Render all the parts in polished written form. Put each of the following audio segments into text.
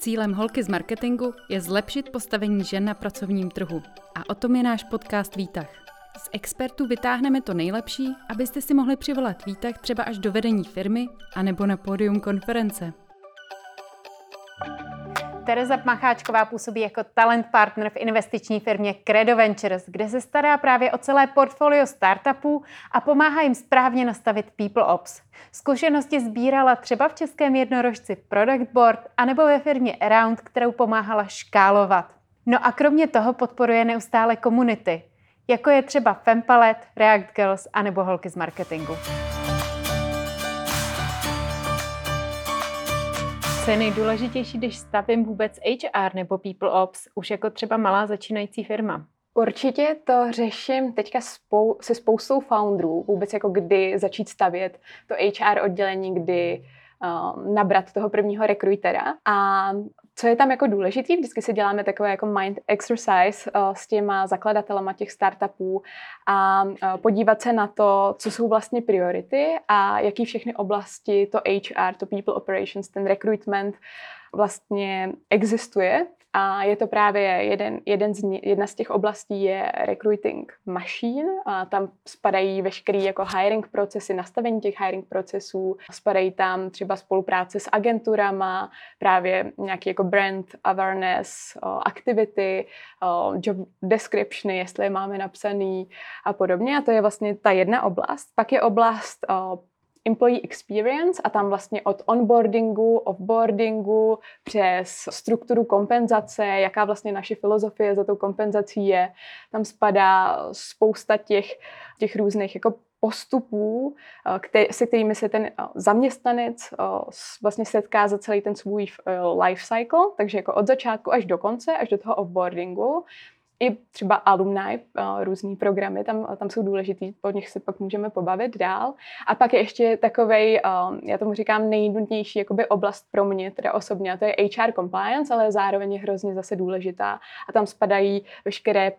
Cílem Holky z marketingu je zlepšit postavení žen na pracovním trhu. A o tom je náš podcast Výtah. Z expertů vytáhneme to nejlepší, abyste si mohli přivolat výtah třeba až do vedení firmy anebo na pódium konference. Tereza Macháčková působí jako talent partner v investiční firmě Credo Ventures, kde se stará právě o celé portfolio startupů a pomáhá jim správně nastavit People Ops. Zkušenosti sbírala třeba v českém jednorožci Product Board anebo ve firmě Around, kterou pomáhala škálovat. No a kromě toho podporuje neustále komunity, jako je třeba Fempalet, React Girls anebo Holky z marketingu. Co je nejdůležitější, když stavím vůbec HR nebo People Ops, už jako třeba malá začínající firma? Určitě to řeším teďka se spoustou founderů, vůbec jako kdy začít stavět to HR oddělení, kdy nabrat toho prvního rekrutera. A co je tam jako důležitý, vždycky si děláme takové jako mind exercise s těma zakladatelama těch startupů a podívat se na to, co jsou vlastně priority a jaký všechny oblasti to HR, to people operations, ten recruitment vlastně existuje. A je to právě jedna z těch oblastí je recruiting machine. A tam spadají veškerý jako hiring procesy, nastavení těch hiring procesů. Spadají tam třeba spolupráce s agenturama, právě nějaký jako brand awareness, activity, job descriptiony, jestli je máme napsaný a podobně. A to je vlastně ta jedna oblast. Pak je oblast employee experience a tam vlastně od onboardingu, offboardingu přes strukturu kompenzace, jaká vlastně naše filozofie za tou kompenzací je. Tam spadá spousta těch různých jako postupů, se kterými se ten zaměstnanec vlastně setká za celý ten svůj life cycle, takže jako od začátku až do konce, až do toho offboardingu. I třeba alumni, různý programy, tam jsou důležitý, o nich se pak můžeme pobavit dál. A pak je ještě takovej, já tomu říkám, nejnutnější jakoby oblast pro mě, teda osobně, a to je HR compliance, ale zároveň je hrozně zase důležitá. A tam spadají veškerá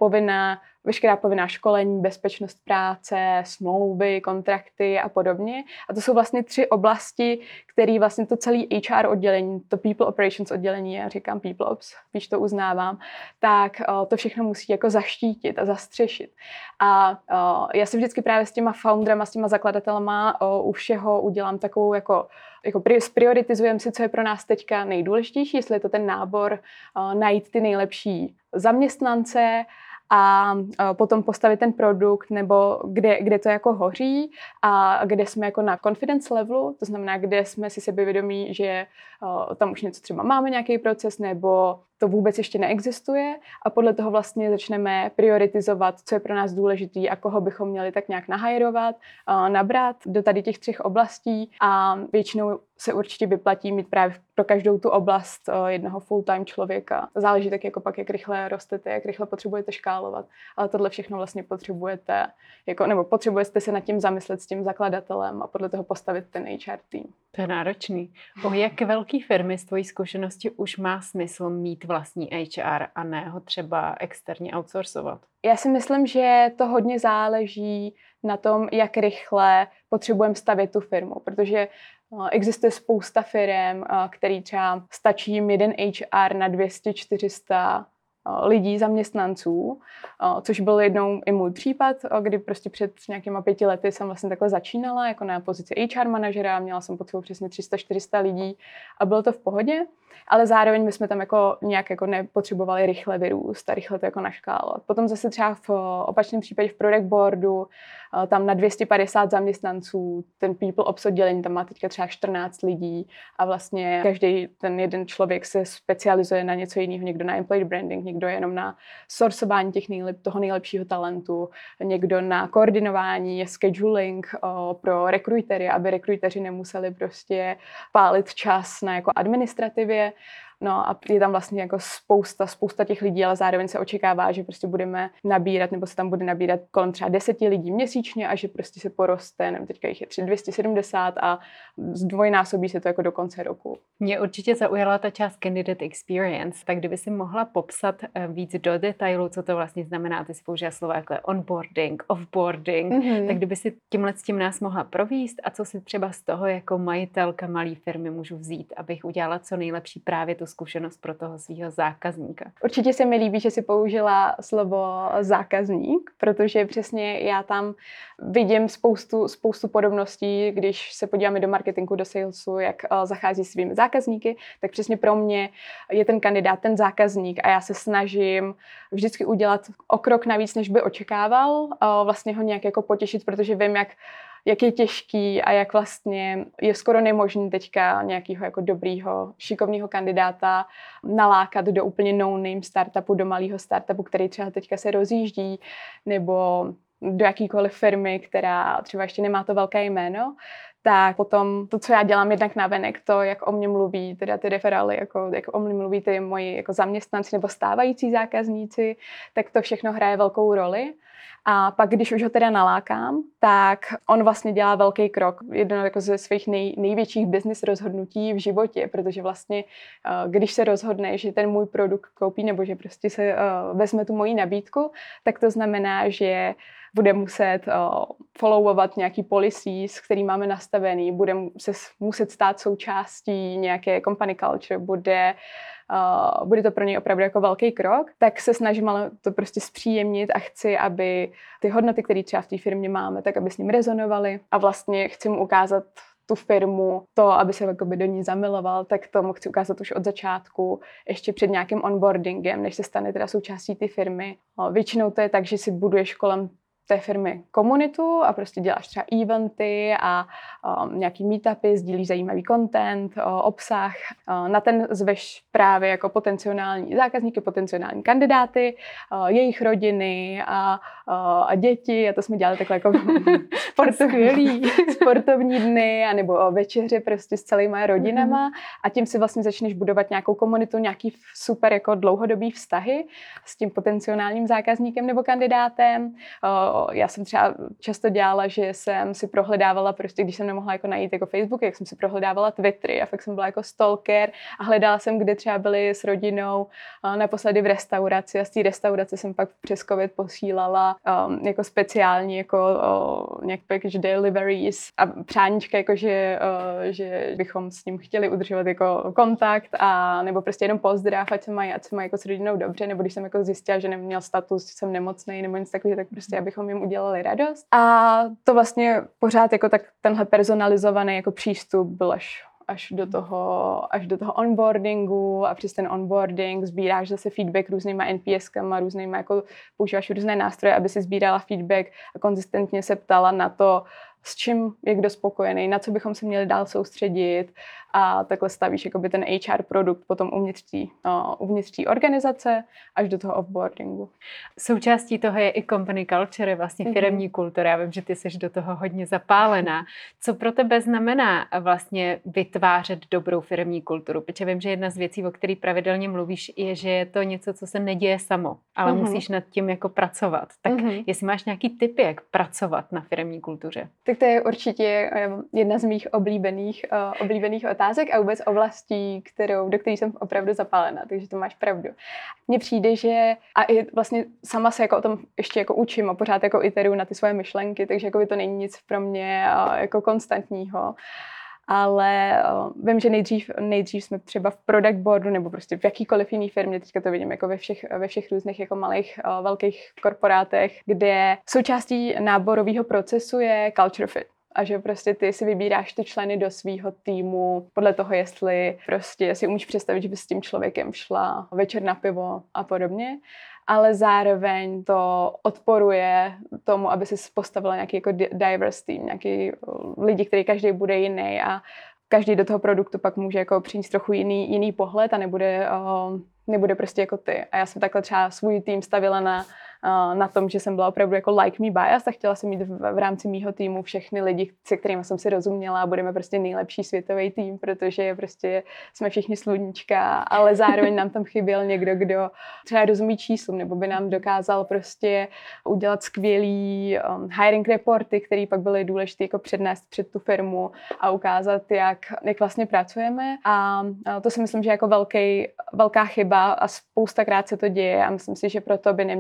povinná školení, bezpečnost práce, smlouvy, kontrakty a podobně. A to jsou vlastně 3 oblasti, které vlastně to celé HR oddělení, to People Operations oddělení, já říkám People Ops, když to uznávám, tak to všechno musí jako zaštítit a zastřešit. A já si vždycky právě s těma founderama, s těma zakladatelama u všeho udělám takovou jako prioritizujeme si, co je pro nás teďka nejdůležitější, jestli je to ten nábor, najít ty nejlepší zaměstnance a potom postavit ten produkt, nebo kde to jako hoří a kde jsme jako na confidence levelu, to znamená, kde jsme si sebevědomí, že tam už něco třeba máme nějaký proces, nebo to vůbec ještě neexistuje a podle toho vlastně začneme prioritizovat, co je pro nás důležitý a koho bychom měli tak nějak nahajrovat, nabrat do tady těch 3 oblastí a většinou se určitě vyplatí mít právě pro každou tu oblast jednoho full-time člověka. Záleží tak jako pak, jak rychle rostete, jak rychle potřebujete škálovat, ale tohle všechno vlastně potřebujete, nebo potřebujete se nad tím zamyslet s tím zakladatelem a podle toho postavit ten HR tým. To je náročný. O jak velký firmy z tvojí zkušenosti už má smysl mít vlastní HR a ne ho třeba externě outsourcovat? Já si myslím, že to hodně záleží na tom, jak rychle potřebujeme stavět tu firmu, protože existuje spousta firem, který třeba stačí jim jeden HR na 200-400 lidí, zaměstnanců, což byl jednou i můj případ, kdy prostě před nějakýma 5 lety jsem vlastně takhle začínala jako na pozici HR manažera, měla jsem pod sebou přesně 300-400 lidí a bylo to v pohodě, ale zároveň my jsme tam jako nějak jako nepotřebovali rychle vyrůst a rychle to jako naškálovat. Potom zase třeba v opačném případě v Product Boardu, tam na 250 zaměstnanců, ten People Ops oddělení, tam má teďka třeba 14 lidí a vlastně každý ten jeden člověk se specializuje na něco jiného, někdo na employee branding, někdo jenom na sourcování toho nejlepšího talentu, někdo na koordinování, scheduling pro rekrutery, aby rekruteři nemuseli prostě pálit čas na jako administrativě. No a je tam vlastně jako spousta těch lidí, ale zároveň se očekává, že prostě budeme nabírat, nebo se tam bude nabírat kolem třeba 10 lidí měsíčně a že prostě se poroste, nevím, teďka jich je 270 a zdvojnásobí se to jako do konce roku. Mě určitě zaujala ta část candidate experience, tak kdyby si mohla popsat víc do detailu, co to vlastně znamená, ty si použila slova jako onboarding, offboarding, tak kdyby si s tím nás mohla províst a co si třeba z toho jako majitelka malé firmy můžu vzít, abych udělala co nejlepší právě tu zkušenost pro toho svého zákazníka. Určitě se mi líbí, že si použila slovo zákazník, protože přesně já tam vidím spoustu podobností, když se podíváme do marketingu, do salesu, jak zachází s svými zákazníky, tak přesně pro mě je ten kandidát ten zákazník a já se snažím vždycky udělat o krok navíc, než by očekával, vlastně ho nějak jako potěšit, protože vím, jak je těžký a jak vlastně je skoro nemožný teďka nějakého jako dobrýho, šikovného kandidáta nalákat do úplně no-name startupu, do malého startupu, který třeba teďka se rozjíždí, nebo do jakýkoliv firmy, která třeba ještě nemá to velké jméno, tak potom to, co já dělám jednak navenek, to, jak o mě mluví teda ty referály, jak o mě mluví ty moji jako zaměstnanci nebo stávající zákazníci, tak to všechno hraje velkou roli. A pak, když už ho teda nalákám, tak on vlastně dělá velký krok. Jedno jako ze svých největších business rozhodnutí v životě, protože vlastně, když se rozhodne, že ten můj produkt koupí nebo že prostě se vezme tu moji nabídku, tak to znamená, že bude muset followovat nějaký policies, který máme nastavený, bude se muset stát součástí nějaké company culture, bude to pro něj opravdu jako velký krok, tak se snažím ale to prostě zpříjemnit a chci, aby ty hodnoty, které třeba v té firmě máme, tak aby s ním rezonovaly a vlastně chci mu ukázat tu firmu, to, aby se jakoby do ní zamiloval, tak to mu chci ukázat už od začátku, ještě před nějakým onboardingem, než se stane teda součástí ty firmy. Většinou to je tak, že si buduješ kolem té firmy komunitu a prostě děláš třeba eventy a nějaký meetupy, sdílíš zajímavý content, obsah. Na ten zveš právě jako potenciální zákazníky, potenciální kandidáty, jejich rodiny a děti. A to jsme dělali takhle jako sportovní dny anebo večeře prostě s celýma rodinama. A tím si vlastně začneš budovat nějakou komunitu, nějaký super jako dlouhodobý vztahy s tím potenciálním zákazníkem nebo kandidátem. Já jsem třeba často dělala, že jsem si prohledávala prostě, když jsem nemohla jako najít jako Facebook, jak jsem si prohledávala Twittery a fakt jsem byla jako stalker a hledala jsem, kde třeba byli s rodinou naposledy v restauraci a z té restaurace jsem pak přes COVID posílala jako speciální jako nějak package deliveries a přáníčka, jako že bychom s ním chtěli udržovat jako kontakt a nebo prostě jenom pozdrav, ať se mají jako s rodinou dobře, nebo když jsem jako zjistila, že neměl status, že jsem nemocnej nebo nic takového, tak prostě abychom jim udělali radost. A to vlastně pořád jako tak tenhle personalizovaný jako přístup byl až do toho onboardingu a přes ten onboarding sbíráš zase feedback různýma NPS-kama, jako používáš různé nástroje, aby si sbírala feedback a konzistentně se ptala na to, s čím je kdo spokojený, na co bychom se měli dál soustředit a takhle stavíš jakoby ten HR produkt potom uvnitř té organizace až do toho offboardingu. Součástí toho je i company culture, vlastně firemní kultura. Já vím, že ty jsi do toho hodně zapálená. Co pro tebe znamená vlastně vytvářet dobrou firemní kulturu? Protože vím, že jedna z věcí, o které pravidelně mluvíš, je, že je to něco, co se neděje samo, ale musíš nad tím jako pracovat. Tak jestli máš nějaký tip, jak pracovat na firemní kultuře? Tak to je určitě jedna z mých oblíbených otázek a vůbec oblastí, do které jsem opravdu zapálená, takže to máš pravdu. Mně přijde, že a i vlastně sama se jako o tom ještě jako učím a pořád jako iteruju na ty svoje myšlenky, takže jako by to není nic pro mě jako konstantního. Ale vím, že nejdřív jsme třeba v product boardu nebo prostě v jakýkoliv jiný firmě, teďka to vidím jako ve všech různých jako malých, velkých korporátech, kde součástí náborového procesu je culture fit. A že prostě ty si vybíráš ty členy do svého týmu podle toho, jestli prostě si umíš představit, že bys s tím člověkem šla večer na pivo a podobně. Ale zároveň to odporuje tomu, aby si postavila nějaký jako diverse tým, nějaký lidi, který každý bude jiný a každý do toho produktu pak může jako přinést trochu jiný pohled a nebude prostě jako ty. A já jsem takhle třeba svůj tým stavila na tom, že jsem byla opravdu jako like me bias a chtěla jsem mít v rámci mýho týmu všechny lidi, se kterými jsem si rozuměla a budeme prostě nejlepší světový tým, protože prostě jsme všichni sluníčka, ale zároveň nám tam chyběl někdo, kdo třeba rozumí číslům, nebo by nám dokázal prostě udělat skvělý hiring reporty, které pak byly důležité jako přednést před tu firmu a ukázat, jak vlastně pracujeme. A to si myslím, že jako velká chyba a spoustakrát se to děje a myslím si, že proto by neměl být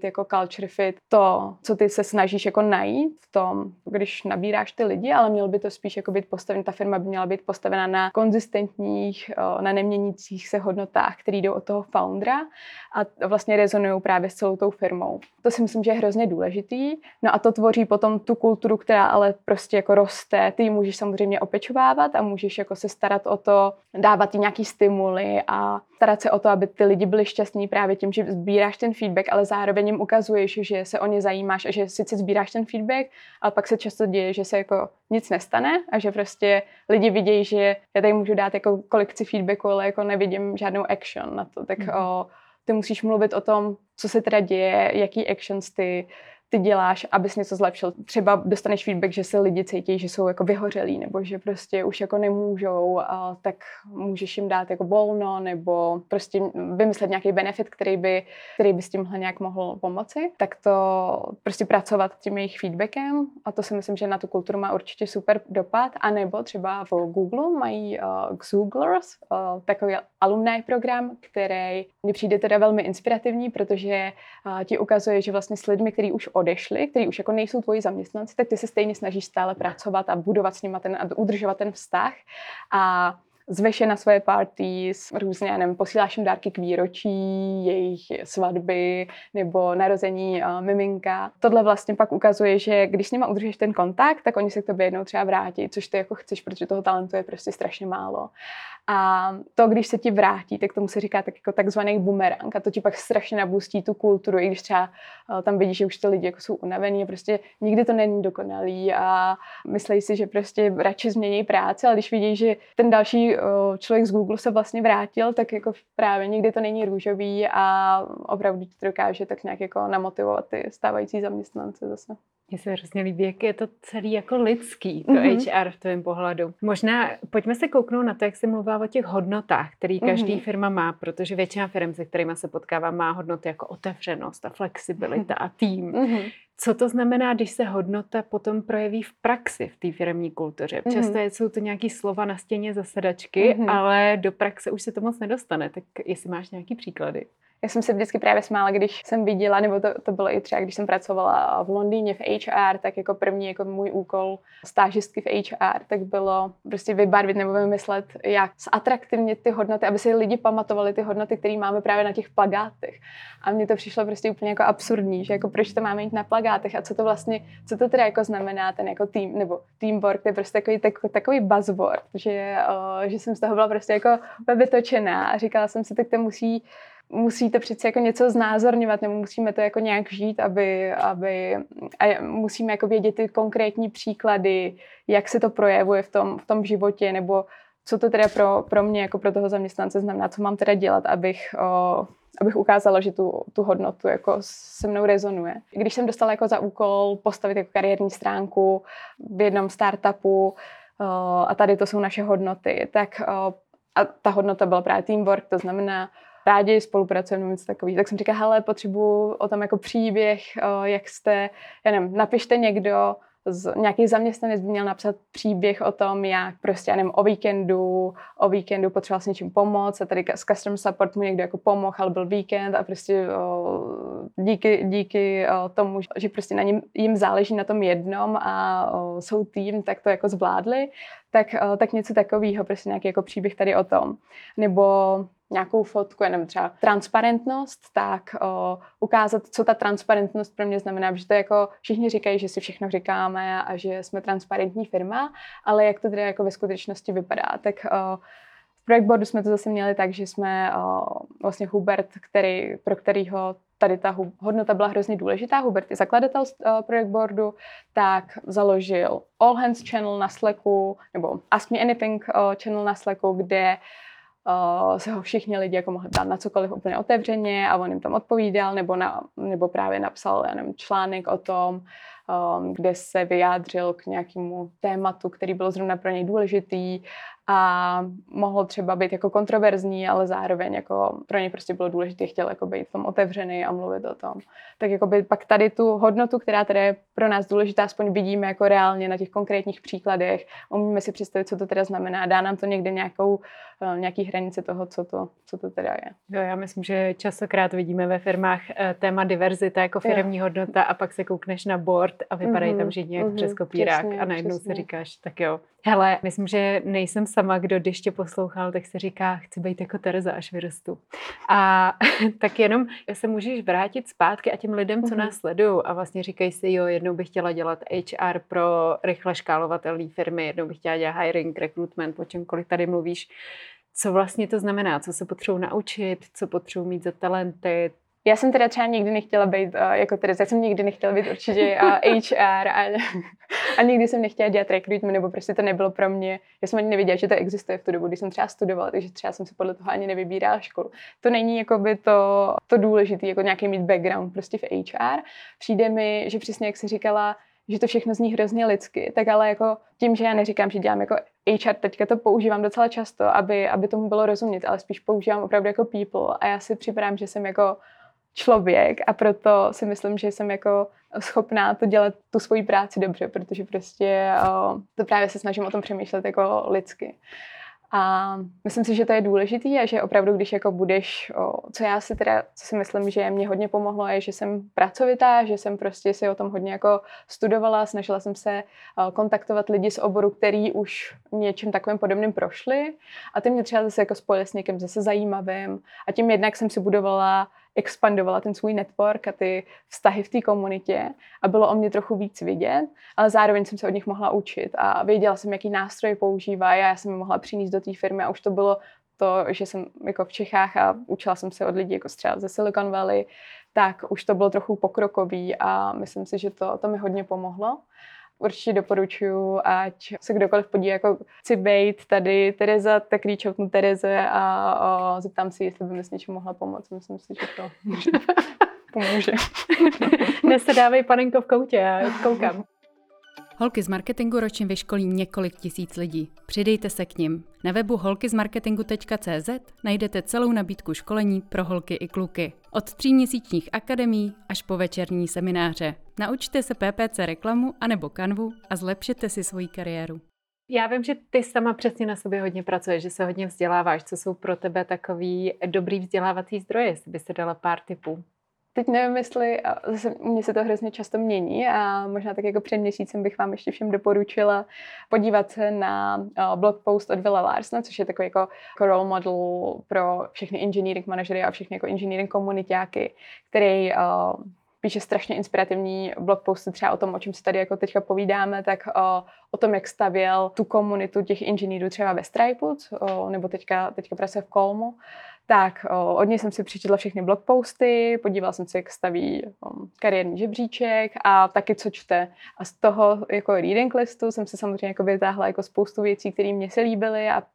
jako culture fit to, co ty se snažíš jako najít v tom, když nabíráš ty lidi, ale mělo by to spíš jako být postavené, ta firma by měla být postavena na konzistentních, na neměnících se hodnotách, které jdou od toho foundera a vlastně rezonují právě s celou tou firmou. To si myslím, že je hrozně důležitý. No a to tvoří potom tu kulturu, která ale prostě jako roste. Ty ji můžeš samozřejmě opečovávat a můžeš jako se starat o to, dávat jí nějaký stimuly a starat se o to, aby ty lidi byli šťastní právě tím, že sbíráš ten feedback, ale zároveň jim ukazuješ, že se o ně zajímáš a že sice sbíráš ten feedback, ale pak se často děje, že se jako nic nestane a že prostě lidi vidějí, že já tady můžu dát jako kolekci feedbacku, ale jako nevidím žádnou action na to. Tak ty musíš mluvit o tom, co se teda děje, jaký actions ty děláš, abys něco zlepšil. Třeba dostaneš feedback, že se lidi cítí, že jsou jako vyhořelí, nebo že prostě už jako nemůžou, tak můžeš jim dát jako volno, nebo prostě vymyslet nějaký benefit, který by s tímhle nějak mohl pomoci. Tak to prostě pracovat tím jejich feedbackem a to si myslím, že na tu kulturu má určitě super dopad. A nebo třeba v Google mají Xooglers, takový alumni program, který mi přijde teda velmi inspirativní, protože ti ukazuje, že vlastně s lidmi, kteří už odešli, kteří už jako nejsou tvoji zaměstnanci, tak ty se stejně snažíš stále pracovat a budovat s nimi a udržovat ten vztah a zveš je na svoje parties, různě, já nevím, posíláš jim dárky k výročí, jejich svatby nebo narození miminka. Tohle vlastně pak ukazuje, že když s nima udržíš ten kontakt, tak oni se k tobě jednou třeba vrátí, což ty jako chceš, protože toho talentu je prostě strašně málo. A to, když se ti vrátí, tak tomu se říká tak jako takzvaný bumerang a to ti pak strašně nabustí tu kulturu, i když třeba tam vidíš, že už ty lidi jako jsou unavení a prostě nikdy to není dokonalý a myslí si, že prostě radši změní práci, ale když vidí, že ten další člověk z Google se vlastně vrátil, tak jako právě nikdy to není růžový a opravdu ti to dokáže tak nějak jako namotivovat ty stávající zaměstnance zase. Mně se hrozně líbí, jak je to celý jako lidský, to HR v tvém pohledu. Možná pojďme se kouknout na to, jak jsi mluvila o těch hodnotách, které každý firma má, protože většina firm, se kterými se potkávám, má hodnoty jako otevřenost a flexibilita a tým. Co to znamená, když se hodnota potom projeví v praxi v té firemní kultuře? Často jsou to nějaký slova na stěně zasedačky, ale do praxe už se to moc nedostane. Tak jestli máš nějaký příklady? Já jsem se vždycky právě smála, když jsem viděla, nebo to bylo i třeba, když jsem pracovala v Londýně v HR, tak jako první jako můj úkol stážistky v HR, tak bylo prostě vybarvit nebo vymyslet, jak zatraktivnit ty hodnoty, aby si lidi pamatovali ty hodnoty, které máme právě na těch plakátech. A mně to přišlo prostě úplně jako absurdní, že jako proč to máme mít na plakátech a co to teda jako znamená ten jako tým nebo teamwork, to je prostě takový buzzword, že jsem z toho byla prostě jako vytočená a říkala jsem si, tak to musí to přece jako něco znázorňovat, nebo musíme to jako nějak žít, a musíme jako vědět ty konkrétní příklady, jak se to projevuje v tom životě, nebo co to teda pro mě, jako pro toho zaměstnance znamená, co mám teda dělat, abych ukázala, že tu hodnotu jako se mnou rezonuje. Když jsem dostala jako za úkol postavit jako kariérní stránku v jednom startupu a tady to jsou naše hodnoty, tak a ta hodnota byla právě teamwork, to znamená rádi spolupracujeme, něco takový. Tak jsem říkala, hele, potřebuji o tom jako příběh, jak jste, já nevím, napište někdo, nějaký zaměstnanec by měl napsat příběh o tom, jak prostě, já nevím, o víkendu potřeboval s něčím pomoct a tady z customer support mu někdo jako pomohl, ale byl víkend a prostě díky tomu, že prostě jim záleží na tom jednom a jsou tým, tak to jako zvládli, tak něco takového, prostě nějaký jako příběh tady o tom. Nebo nějakou fotku, já nevím, třeba transparentnost, tak ukázat, co ta transparentnost pro mě znamená, protože to je jako všichni říkají, že si všechno říkáme a že jsme transparentní firma, ale jak to teda jako ve skutečnosti vypadá, tak v Projektboardu jsme to zase měli tak, že jsme vlastně Hubert, pro kterýho tady ta hodnota byla hrozně důležitá, Hubert je zakladatel Projektboardu, tak založil All Hands channel na Slacku, nebo Ask Me Anything channel na Slacku, kde se ho všichni lidi jako mohli dát na cokoliv úplně otevřeně a on jim tam odpovídal, nebo právě napsal, já nevím, článek o tom, kde se vyjádřil k nějakému tématu, který byl zrovna pro něj důležitý a mohlo třeba být jako kontroverzní, ale zároveň jako pro něj prostě bylo důležité, chtěl jako být v tom otevřený a mluvit o tom. Tak jako by pak tady tu hodnotu, která tady je pro nás důležitá, aspoň vidíme jako reálně na těch konkrétních příkladech, umíme si představit, co to teda znamená, dá nám to někde nějaký hranice toho, co to teda je. Jo, já myslím, že častokrát vidíme ve firmách téma diverzita jako firemní hodnota a pak se koukneš na board a vypadají tam všichni jak přes kopírák a najednou si říkáš, tak jo. Hele, myslím, že nejsem sama, kdo když tě poslouchal, tak se říká, chci být jako Tereza, až vyrostu. A tak jenom se můžeš vrátit zpátky a těm lidem, co nás sledují a vlastně říkají si, jo, jednou bych chtěla dělat HR pro rychle škálovatelné firmy, jednou bych chtěla dělat hiring, recruitment, o čemkoliv tady mluvíš. Co vlastně to znamená? Co se potřebují naučit? Co potřebují mít za talenty? Já jsem teda třeba nikdy nechtěla být jako Tereza, já jsem nikdy nechtěla být určitě HR a nikdy jsem nechtěla dělat recruitment, nebo prostě to nebylo pro mě. Já jsem ani nevěděla, že to existuje v tu dobu, když jsem třeba studovala, takže třeba jsem se podle toho ani nevybírala školu. To není jakoby to důležité, jako nějaký mít background prostě v HR. Přijde mi, že přesně jak jsi říkala, že to všechno zní hrozně lidsky, tak ale jako tím, že já neříkám, že dělám jako HR, teďka to používám docela často, aby tomu bylo rozumět, ale spíš používám opravdu jako people a já si připadám, že jsem jako člověk a proto si myslím, že jsem jako schopná to dělat tu svoji práci dobře, protože prostě to právě se snažím o tom přemýšlet jako lidsky. A myslím si, že to je důležitý a že opravdu, když jako budeš, co si myslím, že mě hodně pomohlo, je, že jsem pracovitá, že jsem prostě si o tom hodně jako studovala, snažila jsem se kontaktovat lidi z oboru, který už něčím takovým podobným prošli a ty mě třeba zase jako spojili s někým zase zajímavým a tím jednak jsem si expandovala ten svůj network a ty vztahy v té komunitě a bylo o mě trochu víc vidět, ale zároveň jsem se od nich mohla učit a věděla jsem, jaký nástroje používají a já jsem je mohla přinést do té firmy a už to bylo to, že jsem jako v Čechách a učila jsem se od lidí jako třeba ze Silicon Valley, tak už to bylo trochu pokrokový a myslím si, že to mi hodně pomohlo. Určitě doporučuji, ať se kdokoliv podívá, jako chci být tady Tereza, tak reachoutnu Tereze a zeptám si, jestli by mi s něčím mohla pomoct. Myslím si, že to pomůže. Dnes se dávej panenko v koutě, já koukám. Holky z marketingu ročně vyškolí několik tisíc lidí. Přidejte se k nim. Na webu holkyzmarketingu.cz najdete celou nabídku školení pro holky i kluky. Od 3měsíčních akademií až po večerní semináře. Naučte se PPC reklamu anebo kanvu a zlepšete si svoji kariéru. Já vím, že ty sama přesně na sobě hodně pracuješ, že se hodně vzděláváš. Co jsou pro tebe takový dobrý vzdělávací zdroje, jestli byste dala pár tipů? Teď nevím, jestli, zase u mě se to hrozně často mění a možná tak jako před měsícem bych vám ještě všem doporučila podívat se na blog post od Willa Larsona, což je takový jako role model pro všechny engineering manažery a všechny jako engineering komunitáky, který píše strašně inspirativní blog posty třeba o tom, o čem se tady jako teďka povídáme, tak o tom, jak stavěl tu komunitu těch inženýrů třeba ve Stripeu, nebo teďka pracuje v Colmu. Tak od něj jsem si přečetla všechny blogposty, podívala jsem se, jak staví kariérní žebříček a taky co čte. A z toho jako reading listu jsem se samozřejmě jako vytáhla jako spoustu věcí, které mně se líbily a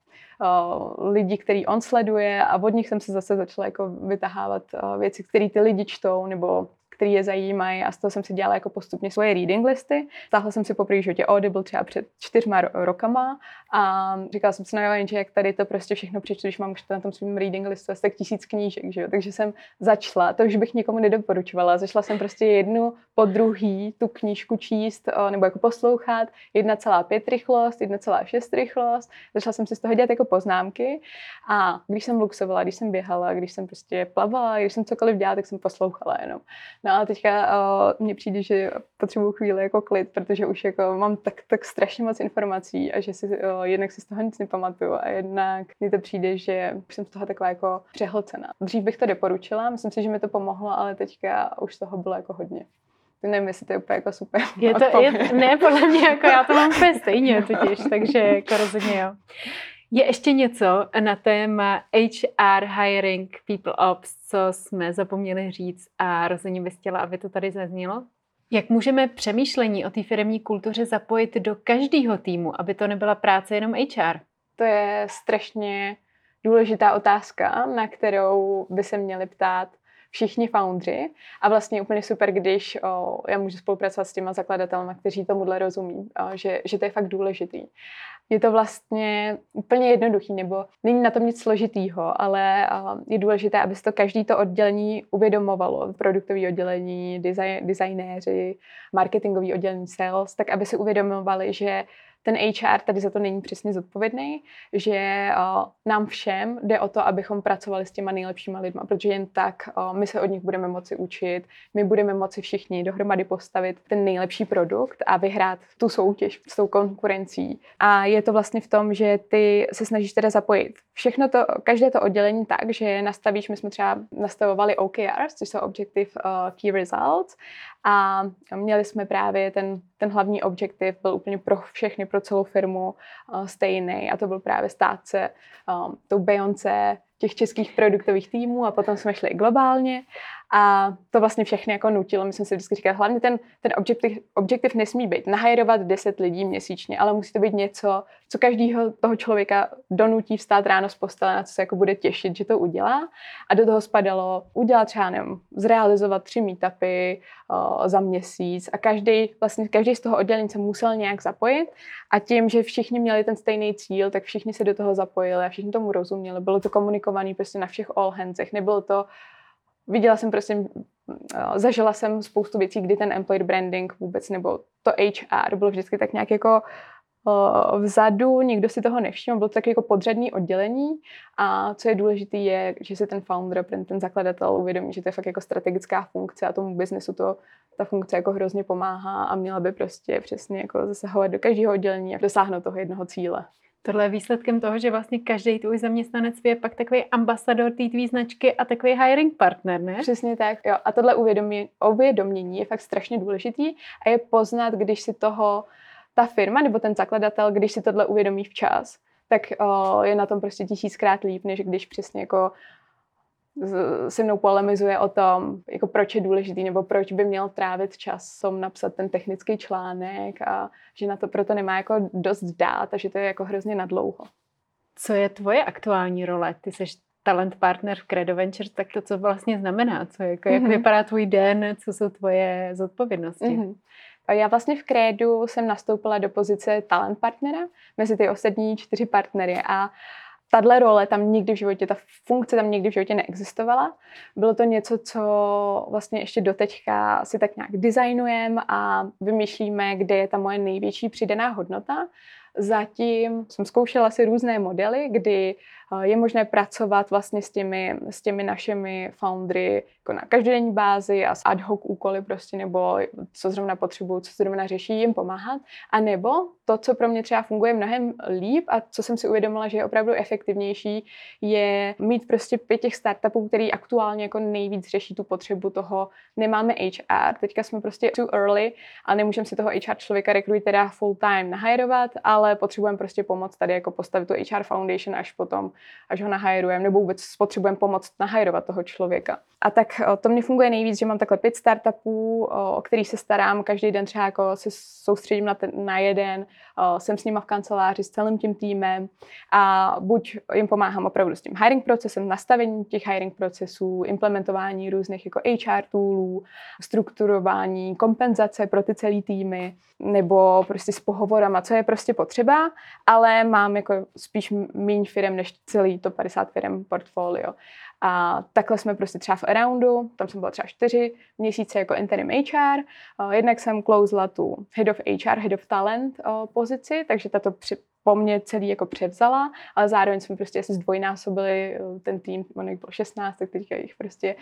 lidi, který on sleduje a od nich jsem se zase začala jako vytahávat věci, které ty lidi čtou nebo který je zajímají a z toho jsem si dělala jako postupně svoje reading listy. Stáhla jsem si poprvé životě Audible třeba před 4 rokama a říkala jsem si, no jo, jenže jak tady to prostě všechno přečtu, když mám už na tom svým reading listu asi tak 1000 knížek, že jo? Takže jsem začala, to už bych nikomu nedoporučovala, začala jsem prostě jednu po druhý tu knížku číst nebo jako poslouchat, 1,5 rychlost, 1,6 rychlost, začala jsem si z toho dělat jako poznámky a když jsem luxovala, když jsem běhala, když jsem prostě plavala, když jsem cokoliv dělala, tak jsem poslouchala jenom. No a teďka mně přijde, že potřebuji chvíli jako klid, protože už jako mám tak strašně moc informací a že jednak si z toho nic nepamatuju a jednak mně to přijde, že už jsem z toho taková jako přehlcená. Dřív bych to doporučila, myslím si, že mi to pomohlo, ale teďka už toho bylo jako hodně. Nevím, jestli to je úplně jako super. Ne, podle mě jako já to mám úplně stejně totiž, takže jako rozhodně jo. Je ještě něco na téma HR, hiring, people ops, co jsme zapomněli říct a rozhodně bys chtěla, aby to tady zaznělo? Jak můžeme přemýšlení o té firemní kultuře zapojit do každého týmu, aby to nebyla práce jenom HR? To je strašně důležitá otázka, na kterou by se měli ptát všichni foundři a vlastně úplně super, když já můžu spolupracovat s těma zakladatelmi, kteří tomuhle rozumí, že to je fakt důležitý. Je to vlastně úplně jednoduchý, nebo není na tom nic složitýho, ale je důležité, aby se to každý to oddělení uvědomovalo. Produktové oddělení, designéři, marketingový oddělení sales, tak aby si uvědomovali, že ten HR tady za to není přesně zodpovědný, že nám všem jde o to, abychom pracovali s těma nejlepšíma lidma, protože jen tak my se od nich budeme moci učit, my budeme moci všichni dohromady postavit ten nejlepší produkt a vyhrát tu soutěž s tou konkurencí. A je to vlastně v tom, že ty se snažíš teda zapojit všechno to, každé to oddělení tak, že nastavíš, my jsme třeba nastavovali OKRs, což jsou Objective Key Results, a měli jsme právě ten hlavní objektiv, byl úplně pro všechny, pro celou firmu stejný, a to byl právě stát se tou Beyoncé těch českých produktových týmů, a potom jsme šli i globálně a to vlastně všechny jako nutilo. My jsme si vždycky říkali, hlavně ten objektiv nesmí být nahajrovat 10 lidí měsíčně, ale musí to být něco, co každého toho člověka donutí vstát ráno z postele, na co se jako bude těšit, že to udělá. A do toho spadalo udělat třeba, nevím, zrealizovat 3 meetupy za měsíc, a každý z toho oddělení se musel nějak zapojit, a tím, že všichni měli ten stejný cíl, tak všichni se do toho zapojili a všichni tomu rozuměli. Bylo to komunikované prostě na všech all handsech, nebylo to. Zažila jsem spoustu věcí, kdy ten employer branding vůbec, nebo to HR bylo vždycky tak nějak jako vzadu, nikdo si toho nevšiml, bylo to tak jako podřadný oddělení, a co je důležité je, že si ten founder, ten zakladatel uvědomí, že to je fakt jako strategická funkce a tomu biznesu ta funkce jako hrozně pomáhá a měla by prostě přesně jako zasahovat do každého oddělení a dosáhnout toho jednoho cíle. Tohle je výsledkem toho, že vlastně každý tvůj zaměstnanec je pak takový ambasador té tvý značky a takový hiring partner, ne? Přesně tak, jo. A tohle uvědomění je fakt strašně důležitý a je poznat, když si toho ta firma nebo ten zakladatel, když si tohle uvědomí včas, tak je na tom prostě 1000krát líp, než když přesně jako se mnou polemizuje o tom, jako proč je důležitý, nebo proč by měl trávit čas napsat ten technický článek, a že na to proto nemá jako dost dát a že to je jako hrozně nadlouho. Co je tvoje aktuální role? Ty jsi talent partner v Credo Ventures, tak to co vlastně znamená? Co je, jak vypadá tvůj den? Co jsou tvoje zodpovědnosti? Já vlastně v Credu jsem nastoupila do pozice talent partnera mezi ty ostatní 4 partnery, a tahle role tam nikdy v životě, ta funkce tam nikdy v životě neexistovala. Bylo to něco, co vlastně ještě doteďka si tak nějak designujeme a vymýšlíme, kde je ta moje největší přidaná hodnota. Zatím jsem zkoušela si různé modely, kdy je možné pracovat vlastně s těmi našimi foundry jako na každodenní bázi a s ad hoc úkoly prostě, nebo co zrovna potřebují, co zrovna řeší, jim pomáhat. A nebo to, co pro mě třeba funguje mnohem líp a co jsem si uvědomila, že je opravdu efektivnější, je mít prostě 5 těch startupů, který aktuálně jako nejvíc řeší tu potřebu toho, nemáme HR, teďka jsme prostě too early a nemůžeme si toho HR člověka, rekrutera full time nahajrovat, ale potřebujeme prostě pomoct tady jako postavit tu HR foundation až potom, až ho nahajrujeme, nebo vůbec potřebujeme pomoct nahajrovat toho člověka. A tak to mě funguje nejvíc, že mám takhle 5 startupů, o kterých se starám, každý den třeba jako se soustředím na jeden, jsem s nima v kanceláři, s celým tím týmem a buď jim pomáhám opravdu s tím hiring procesem, nastavení těch hiring procesů, implementování různých jako HR toolů, strukturování, kompenzace pro ty celý týmy, nebo prostě s pohovorama, co je prostě potřeba, ale mám jako spíš méně firem než celý to 50 firem portfolio. A takhle jsme prostě třeba v Aroundu, tam jsem byla třeba 4 měsíce jako interim HR. Jednak jsem closela tu Head of HR, Head of Talent pozici, takže tato po mně celý jako převzala, ale zároveň jsme prostě asi zdvojnásobili ten tým, on jich bylo 16, tak teďka jich prostě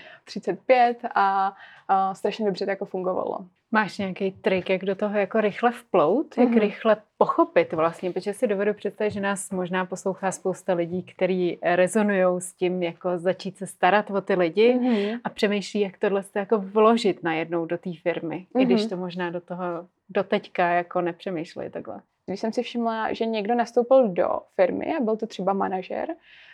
35 a strašně dobře to jako fungovalo. Máš nějaký trik, jak do toho jako rychle vplout, jak rychle pochopit vlastně, protože si dovedu představit, že nás možná poslouchá spousta lidí, kteří rezonujou s tím, jako začít se starat o ty lidi a přemýšlí, jak tohle jako vložit najednou do té firmy, i když to možná do toho doteďka jako nepřemýšleli takhle. Když jsem si všimla, že někdo nastoupil do firmy a byl to třeba manažer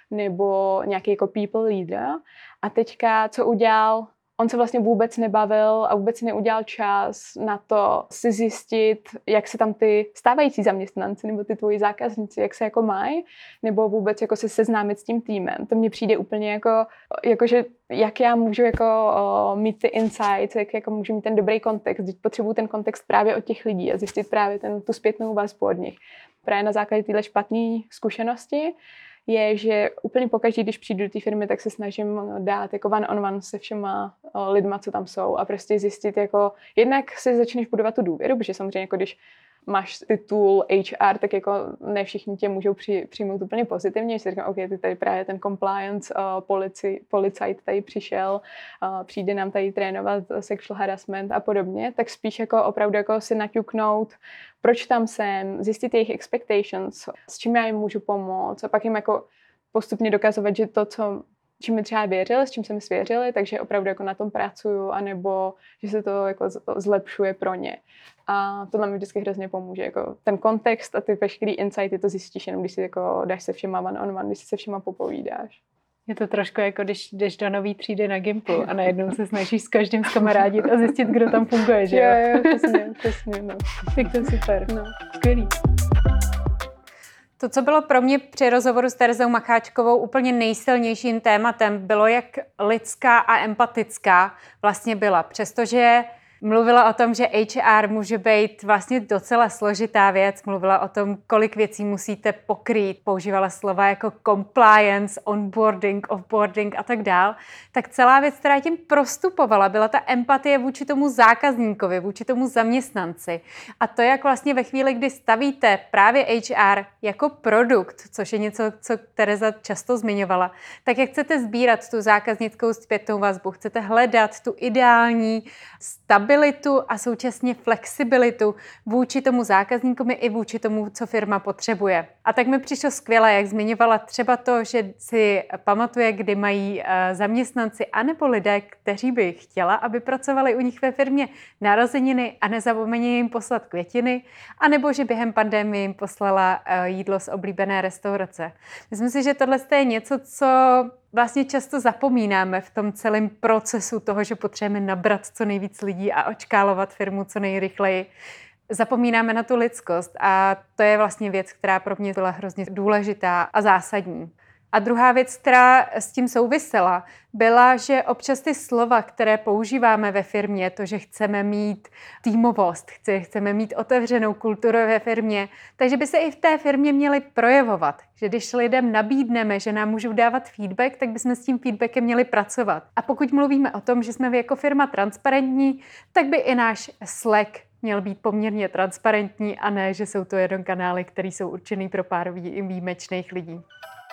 nebo nějaký jako people leader a teďka co udělal, on se vlastně vůbec nebavil a vůbec neudělal čas na to si zjistit, jak se tam ty stávající zaměstnanci nebo ty tvoji zákazníci, jak se jako mají, nebo vůbec jako se seznámit s tím týmem. To mně přijde úplně jako že jak já můžu jako mít ty insights, jak jako můžu mít ten dobrý kontext, když potřebuju ten kontext právě od těch lidí a zjistit právě tu zpětnou vazbu od nich. právě na základě téhle špatné zkušenosti je, že úplně pokaždé, když přijdu do té firmy, tak se snažím dát jako one-on-one se všema lidma, co tam jsou a prostě zjistit jako, jednak si začneš budovat tu důvěru, protože samozřejmě jako když máš titul HR, tak jako ne všichni tě můžou přijmout úplně pozitivně, že si říkám, OK, ty tady právě ten compliance policajt tady přišel, přijde nám tady trénovat sexual harassment a podobně, tak spíš jako opravdu jako si naťuknout, proč tam jsem, zjistit jejich expectations, s čím já jim můžu pomoct a pak jim jako postupně dokazovat, že to, čím mi třeba věřili, s čím se mi svěřili, takže opravdu jako na tom pracuju, anebo že se to jako zlepšuje pro ně. A to nám vždycky hrozně pomůže. Jako ten kontext a ty veškerý insighty to zjistíš jenom, když si jako dáš se všema one-on-one, když si se všema popovídáš. Je to trošku jako když jdeš do nový třídy na Gimplu a najednou se snažíš s každým zkamarádit a zjistit, kdo tam funguje, že jo? Jo, přesně, no. Tak to je super. No. Skvělý. To, co bylo pro mě při rozhovoru s Terezou Macháčkovou úplně nejsilnějším tématem, bylo, jak lidská a empatická vlastně byla. Přestože mluvila o tom, že HR může být vlastně docela složitá věc, mluvila o tom, kolik věcí musíte pokrýt, používala slova jako compliance, onboarding, offboarding a tak dál, tak celá věc, která tím prostupovala, byla ta empatie vůči tomu zákazníkovi, vůči tomu zaměstnanci. A to, jak vlastně ve chvíli, kdy stavíte právě HR jako produkt, což je něco, co Tereza často zmiňovala, tak jak chcete sbírat tu zákaznickou zpětnou vazbu, chcete hledat tu ideální stabilitu a současně flexibilitu vůči tomu zákazníkovi i vůči tomu, co firma potřebuje. A tak mi přišlo skvěle, jak zmiňovala třeba to, že si pamatuje, kdy mají zaměstnanci anebo lidé, kteří by chtěla, aby pracovali u nich ve firmě narozeniny a nezapomeňte jim poslat květiny, anebo že během pandemie jim poslala jídlo z oblíbené restaurace. Myslím si, že tohle je něco, co vlastně často zapomínáme v tom celém procesu toho, že potřebujeme nabrat co nejvíc lidí a očkálovat firmu co nejrychleji. Zapomínáme na tu lidskost a to je vlastně věc, která pro mě byla hrozně důležitá a zásadní. A druhá věc, která s tím souvisela, byla, že občas ty slova, které používáme ve firmě, to, že chceme mít týmovost, chceme mít otevřenou kulturu ve firmě, takže by se i v té firmě měly projevovat. Že když lidem nabídneme, že nám můžou dávat feedback, tak bychom s tím feedbackem měli pracovat. A pokud mluvíme o tom, že jsme jako firma transparentní, tak by i náš Slack měl být poměrně transparentní a ne, že jsou to jenom kanály, které jsou určený pro pár výjimečných lidí.